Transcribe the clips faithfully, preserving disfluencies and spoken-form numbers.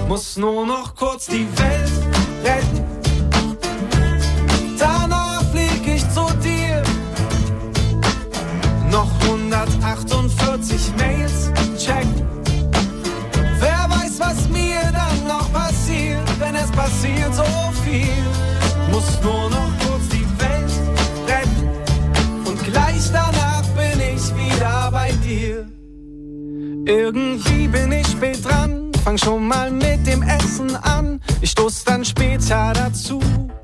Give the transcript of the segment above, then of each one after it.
muss nur noch kurz die Welt retten. Danach flieg ich zu dir. Noch hundertachtundvierzig Mails checken. Wer weiß, was mir dann noch passiert, denn es passiert so viel. Muss nur noch kurz die Welt retten und gleich danach bin ich wieder bei dir. Irgendwie bin ich spät dran, fang schon mal mit dem Essen an. Ich stoß dann später dazu.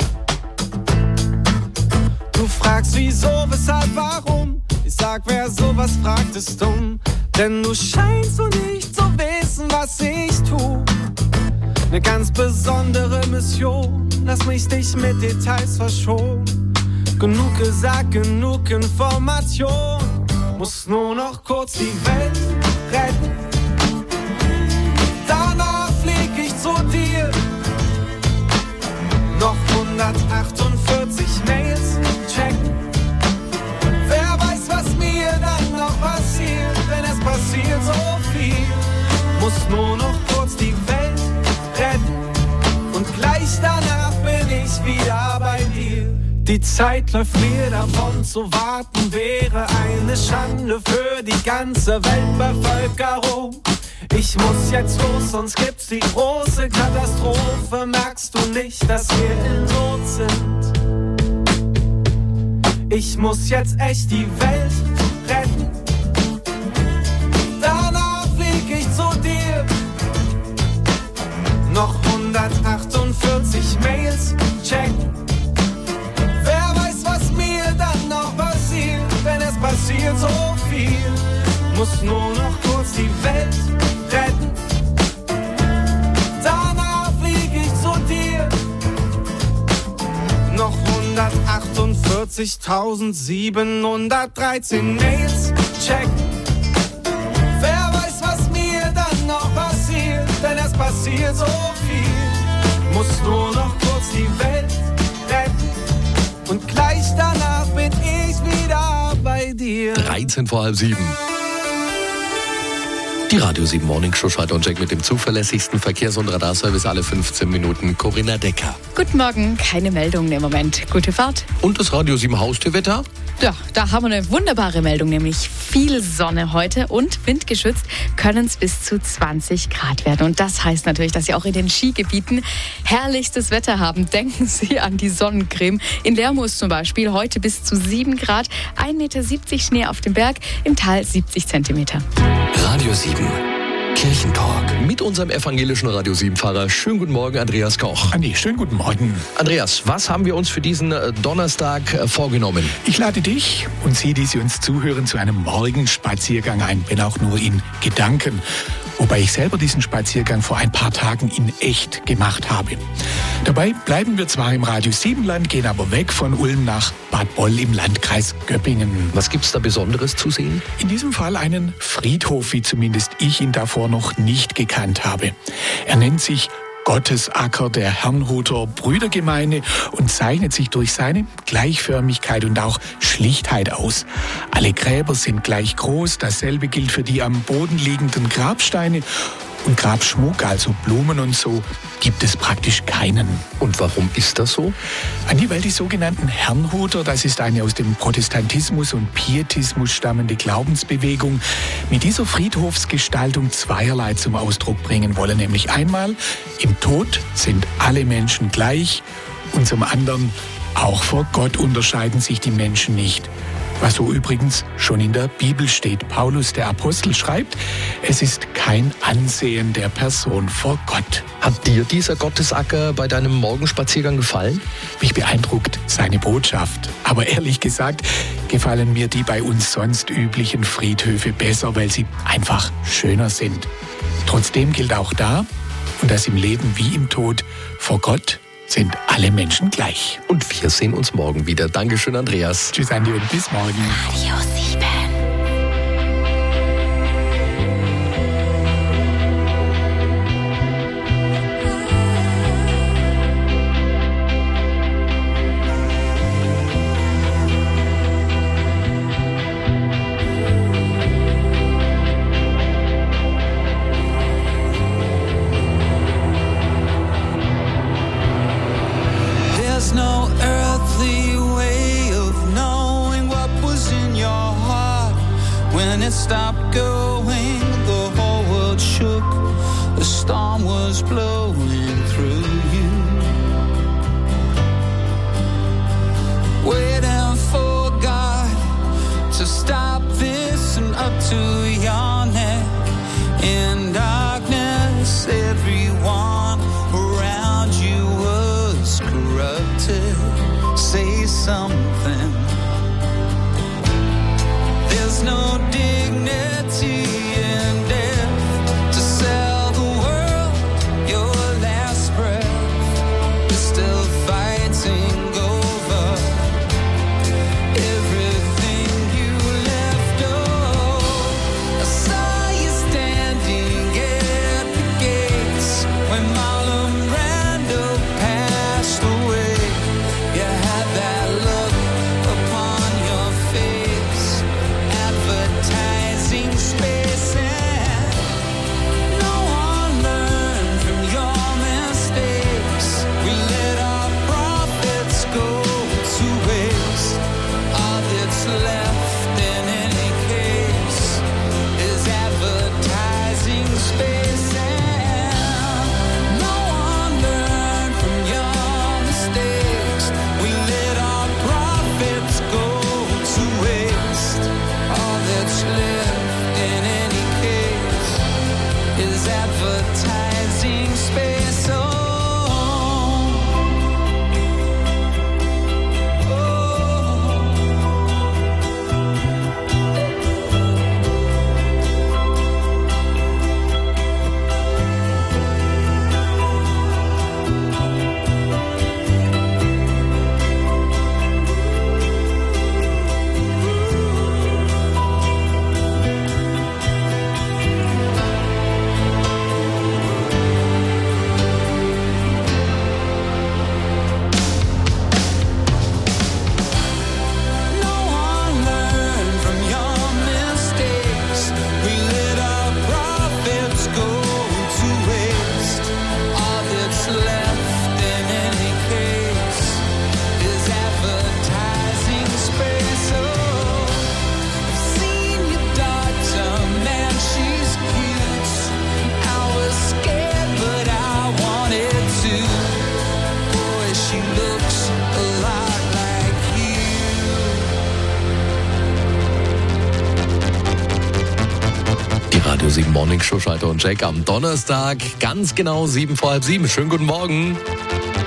Du fragst wieso, weshalb, warum? Ich sag, wer sowas fragt, ist dumm. Denn du scheinst so nicht zu wissen, was ich tu. Ne ganz besondere Mission, lass mich dich mit Details verschonen. Genug gesagt, genug Information. Muss nur noch kurz die Welt retten. Danach flieg ich zu dir. Noch hundertachtundvierzig Mails checken. Wer weiß, was mir dann noch passiert, denn es passiert so viel. Muss nur noch kurz die Welt retten und gleich danach bin ich wieder bei dir. Die Zeit läuft mir davon, zu warten wäre eine Schande für die ganze Weltbevölkerung. Ich muss jetzt los, sonst gibt's die große Katastrophe. Merkst du nicht, dass wir in Not sind? Ich muss jetzt echt die Welt retten. Danach flieg ich zu dir. Noch hundertachtundvierzig Mails checken. Wer weiß, was mir dann noch passiert, denn es passiert so viel. Muss nur noch kurz die Welt retten. Danach flieg ich zu dir. Noch hundertachtundvierzigtausendsiebenhundertdreizehn Mails checken. Wer weiß, was mir dann noch passiert, denn es passiert so viel. Muss nur noch kurz die Welt retten und gleich danach bin ich wieder bei dir. dreizehn vor halb sieben. Die Radio sieben Morning Show, Schalter und Jack mit dem zuverlässigsten Verkehrs- und Radarservice alle fünfzehn Minuten. Corinna Decker. Guten Morgen, keine Meldungen im Moment. Gute Fahrt. Und das Radio sieben Haustürwetter? Ja, da haben wir eine wunderbare Meldung, nämlich viel Sonne heute und windgeschützt können es bis zu zwanzig Grad werden. Und das heißt natürlich, dass Sie auch in den Skigebieten herrlichstes Wetter haben. Denken Sie an die Sonnencreme. In Lermoos zum Beispiel heute bis zu sieben Grad, ein Meter siebzig Schnee auf dem Berg, im Tal siebzig Zentimeter. Radio sieben. Kirchentalk. Mit unserem evangelischen Radio sieben-Fahrer. Schönen guten Morgen, Andreas Koch. Andi, schönen guten Morgen. Andreas, was haben wir uns für diesen Donnerstag vorgenommen? Ich lade dich und Sie, die Sie uns zuhören, zu einem Morgenspaziergang ein, wenn auch nur in Gedanken. Wobei ich selber diesen Spaziergang vor ein paar Tagen in echt gemacht habe. Dabei bleiben wir zwar im Radio sieben Land, gehen aber weg von Ulm nach Bad Boll im Landkreis Göppingen. Was gibt's da Besonderes zu sehen? In diesem Fall einen Friedhof, wie zumindest ich ihn davor noch nicht gekannt habe. Er nennt sich Gottesacker der Herrnhuter Brüdergemeinde und zeichnet sich durch seine Gleichförmigkeit und auch Schlichtheit aus. Alle Gräber sind gleich groß, dasselbe gilt für die am Boden liegenden Grabsteine. Und Grabschmuck, also Blumen und so, gibt es praktisch keinen. Und warum ist das so? Andi, weil die sogenannten Herrnhuter, das ist eine aus dem Protestantismus und Pietismus stammende Glaubensbewegung, mit dieser Friedhofsgestaltung zweierlei zum Ausdruck bringen wollen. Nämlich einmal, im Tod sind alle Menschen gleich und zum anderen, auch vor Gott unterscheiden sich die Menschen nicht. Was so übrigens schon in der Bibel steht. Paulus, der Apostel, schreibt, es ist kein Ansehen der Person vor Gott. Hat dir dieser Gottesacker bei deinem Morgenspaziergang gefallen? Mich beeindruckt seine Botschaft. Aber ehrlich gesagt gefallen mir die bei uns sonst üblichen Friedhöfe besser, weil sie einfach schöner sind. Trotzdem gilt auch da, und das im Leben wie im Tod, vor Gott sind alle Menschen gleich. Und wir sehen uns morgen wieder. Dankeschön, Andreas. Tschüss, Andi, und bis morgen. Radio sieben. stopped going, the whole world shook. The storm was blowing through you. Waiting for God to stop this and up to your neck. In darkness, everyone around you was corrupted. Say something. There's no dignity in death to sell the world your last breath. You're still fighting over everything you left. Oh, I saw you standing at the gates when Marlon Brando passed away. You had that look upon your face, advertising space, and no one learned from your mistakes. We let our profits go to waste. All that's left in any case is advertising space, and no one learned from your mistakes. We let our profits go to waste. All that's left in any case is advertising space. Oh, no one learned from your mistakes. We let our profits go to waste. All that's left in any case is advertising space. Oh, I've seen your daughter, man, she's cute. I was scared, but I wanted to. Boy, she looks a lot like you. Die Radio sieben Morning Show, Schalter und Jack am Donnerstag, ganz genau sieben vor halb sieben. Schönen guten Morgen.